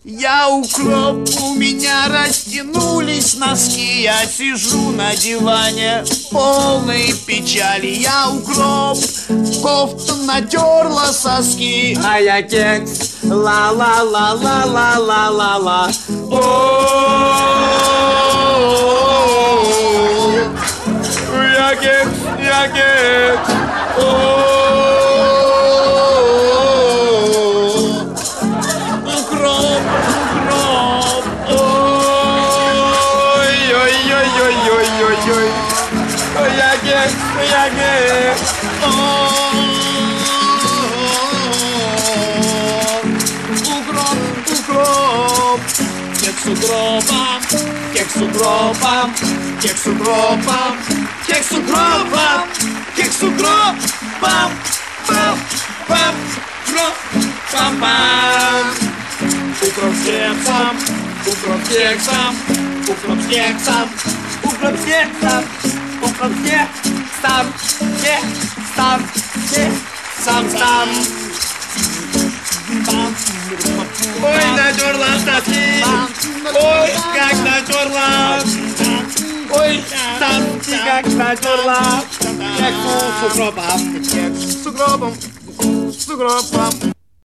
Я укроп, у меня растянулись носки. Я сижу на диване, полной печали. Я укроп, кофта натерла соски. А я кекс, ла-ла-ла-ла-ла-ла-ла-ла. Я кекс, я кекс. Укроп, укроп. Ой-ой-ой-ой-ой-ой. Я кекс, я кекс. Укроп, укроп. Кекс укропом, кекс укропом, кекс укропом, кекс укропом, кекс укропом, пам, пам, пам, пам, пам. Укроп с кексом, укроп с кексом, укроп с кексом, укроп с кексом, укроп с кексом, кексом, кексом, сам. Ой, натерла соски. Ой, как натерла. Ой, соски как натерла. Кекс с укропом, кекс с укропом, с укропом.